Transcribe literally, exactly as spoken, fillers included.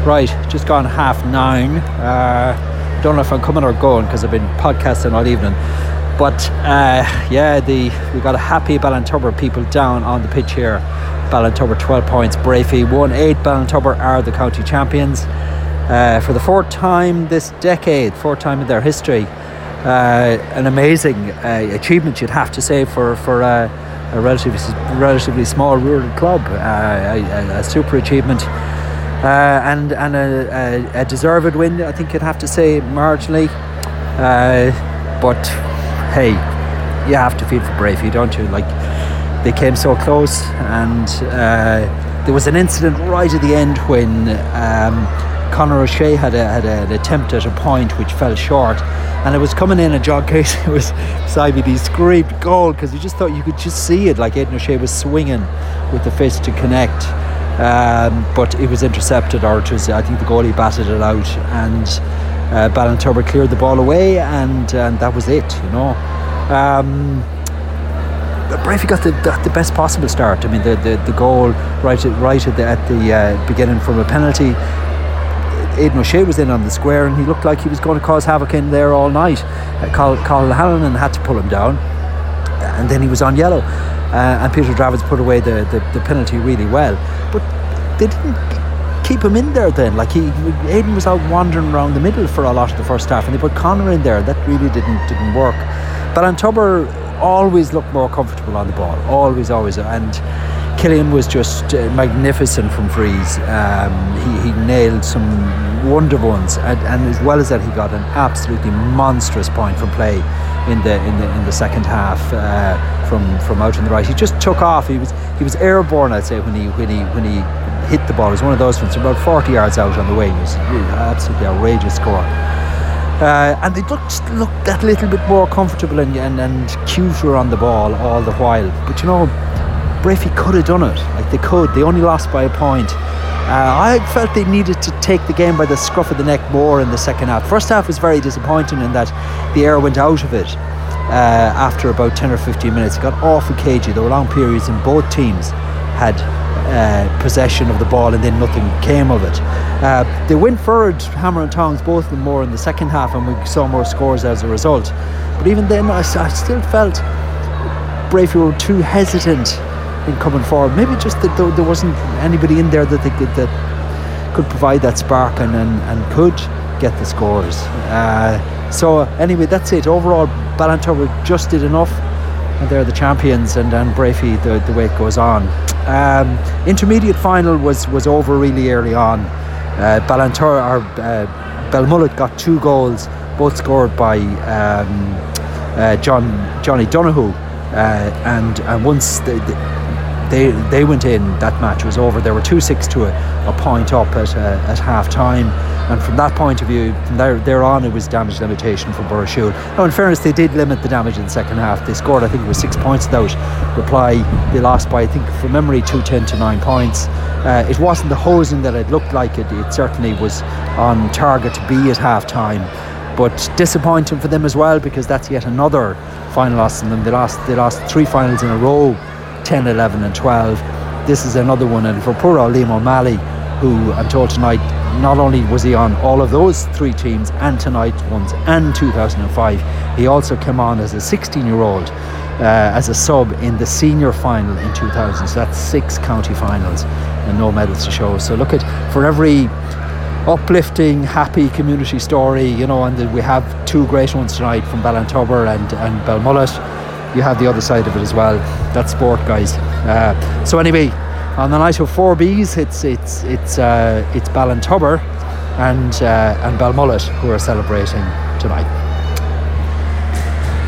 Right, just gone half nine. Uh, don't know if I'm coming or going because I've been podcasting all evening. But uh, yeah, the we got a happy Ballintubber people down on the pitch here. Ballintubber twelve points, Brafey one eight. Ballintubber are the county champions uh, for the fourth time this decade, fourth time in their history. Uh, an amazing uh, achievement, you'd have to say, for for uh, a relatively relatively small rural club. Uh, a, a super achievement. Uh, and and a, a, a deserved win, I think you'd have to say, marginally. Uh, but hey, you have to feel for Brafey, don't you? Like, they came so close, and uh, there was an incident right at the end when um, Conor O'Shea had, a, had a, an attempt at a point which fell short, and it was coming in, and John Casey was beside me. He screamed goal because you just thought you could just see it, like Aidan O'Shea was swinging with the fist to connect. Um, but it was intercepted, or it was, I think the goalie batted it out, and uh, Ballintubber cleared the ball away, and, and that was it, you know. Um, Brafey got the, the, the best possible start. I mean, the, the, the goal right at, right at the, at the uh, beginning from a penalty. Aidan O'Shea was in on the square, and he looked like he was going to cause havoc in there all night. Uh, Colin Halloran had to pull him down, and then he was on yellow. Uh, and Peter Dravids put away the, the, the penalty really well, but they didn't keep him in there then. Like, he, Aidan was out wandering around the middle for a lot of the first half, and they put Conor in there. That really didn't didn't work. Ballintubber always looked more comfortable on the ball, always, always, and Killian was just uh, magnificent from frees. Um, he, he nailed some wonder ones, and, and as well as that, he got an absolutely monstrous point from play in the in the in the second half. Uh, From, from out on the right, he just took off. He was he was airborne, I'd say, when he when he when he hit the ball. It was one of those ones about forty yards out on the wing. It was really absolutely outrageous score. Uh, and they looked looked that little bit more comfortable and, and and cuter on the ball all the while. But you know, Brafey could have done it. Like, they could. They only lost by a point. Uh, I felt they needed to take the game by the scruff of the neck more in the second half. First half was very disappointing in that the air went out of it. Uh, after about ten or fifteen minutes, it got awful cagey. There were long periods and both teams had uh, possession of the ball, and then nothing came of it. Uh, they went forward, hammer and tongs, both of them, more in the second half, and we saw more scores as a result. But even then, I, I still felt Brafey were too hesitant in coming forward. Maybe just that there wasn't anybody in there that they could, that could provide that spark and, and, and could get the scores. Uh, so anyway, that's it. Overall, Ballintubber just did enough, and they're the champions, and, and Brafey, the, the way it goes on. Um, intermediate final was, was over really early on. Uh, Ballintubber, or uh, Belmullet got two goals, both scored by um, uh, John Johnny Donoghue, uh, and and once they, they they went in, that match was over. They were two six to a, a point up at uh, at half time. And from that point of view, from there, there on, it was damage limitation for Burrishoole. Now, in fairness, they did limit the damage in the second half. They scored, I think it was six points without reply. They lost by, I think, from memory, two ten to nine points. Uh, it wasn't the hosing that it looked like. It, it certainly was on target to be at half time. But disappointing for them as well, because that's yet another final loss in them. They lost, they lost three finals in a row, ten, eleven and twelve. This is another one. And for poor old Liam O'Malley, who I'm told tonight, not only was he on all of those three teams and tonight ones and two thousand five, he also came on as a sixteen year old uh, as a sub in the senior final in two thousand. So that's six county finals and no medals to show. So look at, for every uplifting, happy community story, you know, and the, we have two great ones tonight from Ballintubber and, and Belmullet, you have the other side of it as well. That's sport, guys. Uh, so anyway, on the night of four B's, it's it's it's uh, it's Ballintubber and uh, and Belmullet who are celebrating tonight.